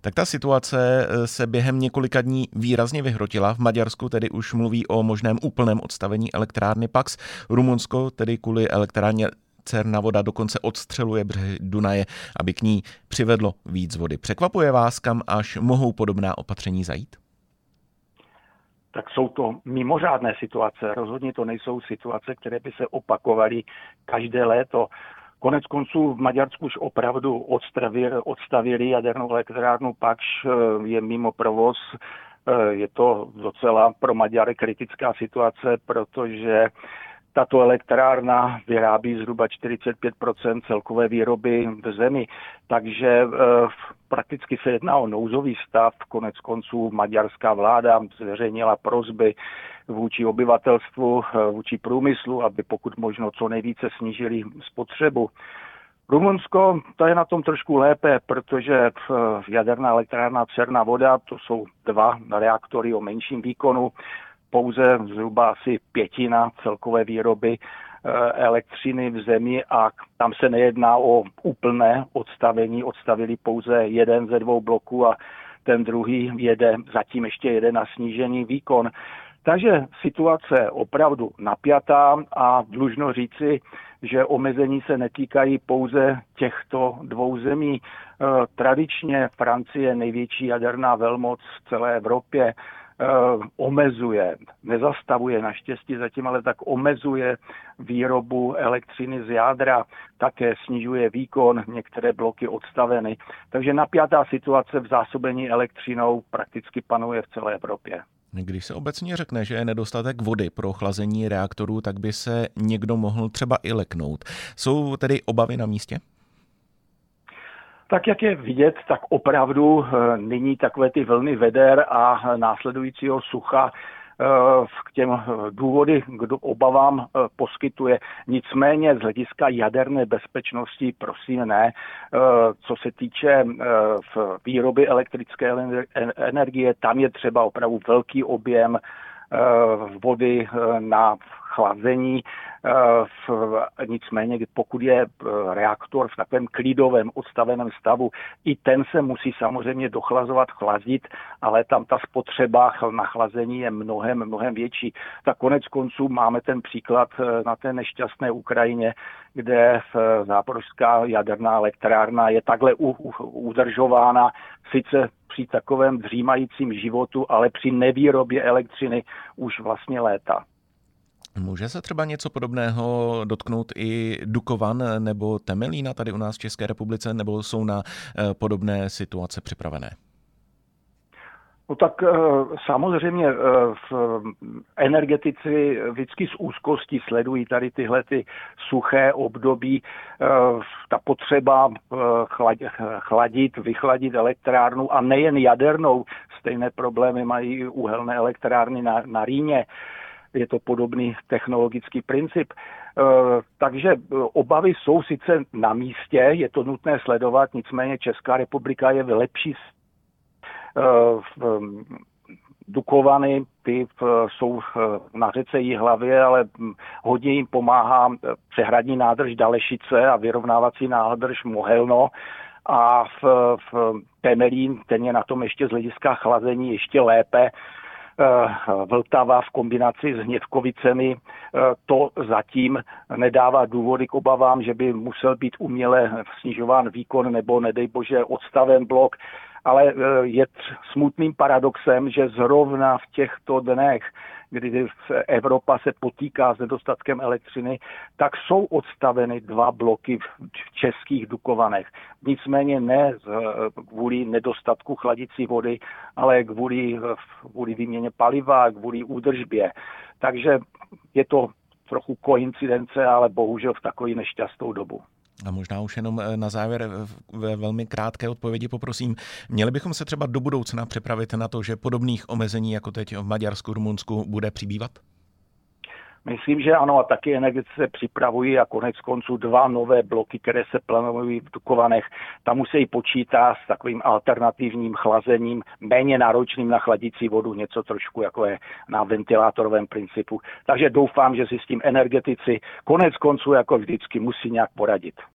Tak ta situace se během několika dní výrazně vyhrotila. V Maďarsku tedy už mluví o možném úplném odstavení elektrárny Pax. Rumunsko tedy kvůli elektrárně Černá Voda dokonce odstřeluje břehy Dunaje, aby k ní přivedlo víc vody. Překvapuje vás, kam až mohou podobná opatření zajít? Tak jsou to mimořádné situace. Rozhodně to nejsou situace, které by se opakovaly každé léto. Konec konců v Maďarsku už opravdu odstavili jadernou elektrárnu Pax, je mimo provoz. Je to docela pro Maďary kritická situace, protože tato elektrárna vyrábí zhruba 45% celkové výroby v zemi, takže prakticky se jedná o nouzový stav. Konec konců maďarská vláda zveřejnila prosby vůči obyvatelstvu, vůči průmyslu, aby pokud možno co nejvíce snížili spotřebu. Rumunsko, to je na tom trošku lépe, protože jaderná elektrárna Černá Voda, to jsou 2 reaktory o menším výkonu, pouze zhruba asi 1/5 celkové výroby elektřiny v zemi a tam se nejedná o úplné odstavení. Odstavili pouze jeden ze 2 bloků a ten druhý zatím ještě jede na snížený výkon. Takže situace opravdu napjatá a dlužno říci, že omezení se netýkají pouze těchto 2 zemí. Tradičně Francie, největší jaderná velmoc v celé Evropě, omezuje, nezastavuje naštěstí zatím, ale tak omezuje výrobu elektřiny z jádra, také snižuje výkon, některé bloky odstaveny. Takže napjatá situace v zásobení elektřinou prakticky panuje v celé Evropě. Když se obecně řekne, že je nedostatek vody pro chlazení reaktorů, tak by se někdo mohl třeba i leknout. Jsou tedy obavy na místě? Tak jak je vidět, tak opravdu nyní takové ty vlny veder a následujícího sucha k těm důvody k obavám poskytuje. Nicméně z hlediska jaderné bezpečnosti, prosím ne. Co se týče výroby elektrické energie, tam je třeba opravdu velký objem vody na chlazení. Nicméně pokud je reaktor v takovém klidovém odstaveném stavu, i ten se musí samozřejmě dochlazovat, chladit, ale tam ta spotřeba na chlazení je mnohem větší. Tak konec konců máme ten příklad na té nešťastné Ukrajině, kde záporožská jaderná elektrárna je takhle udržována, sice při takovém dřímajícím životu, ale při nevýrobě elektřiny už vlastně léta. Může se třeba něco podobného dotknout i Dukovan nebo Temelína tady u nás v České republice, nebo jsou na podobné situace připravené? No tak samozřejmě energetici vždycky s úzkostí sledují tady tyhle ty suché období. Ta potřeba vychladit elektrárnu a nejen jadernou, stejné problémy mají i uhelné elektrárny na Rýně. Je to podobný technologický princip. Takže obavy jsou sice na místě, je to nutné sledovat, nicméně Česká republika je v lepší Dukovany, ty jsou na řece Jihlavě, ale hodně jim pomáhá přehradní nádrž Dalešice a vyrovnávací nádrž Mohelno. A v Temelín, ten je na tom ještě z hlediska chlazení ještě lépe. Vltava v kombinaci s Hněvkovicemi, to zatím nedává důvody k obavám, že by musel být uměle snižován výkon nebo nedej bože odstaven blok, ale je smutným paradoxem, že zrovna v těchto dnech, kdy Evropa se potýká s nedostatkem elektřiny, tak jsou odstaveny 2 bloky v českých Dukovanech. Nicméně ne kvůli nedostatku chladicí vody, ale kvůli výměně paliva, kvůli údržbě. Takže je to trochu koincidence, ale bohužel v takovou nešťastnou dobu. A možná už jenom na závěr ve velmi krátké odpovědi poprosím. Měli bychom se třeba do budoucna připravit na to, že podobných omezení jako teď v Maďarsku, Rumunsku bude přibývat? Myslím, že ano, a taky energetici se připravují a konec konců 2 nové bloky, které se plánují v Dukovanech. Tam musí počítat s takovým alternativním chlazením, méně náročným na chladící vodu, něco trošku jako je na ventilátorovém principu. Takže doufám, že si s tím energetici konec konců jako vždycky musí nějak poradit.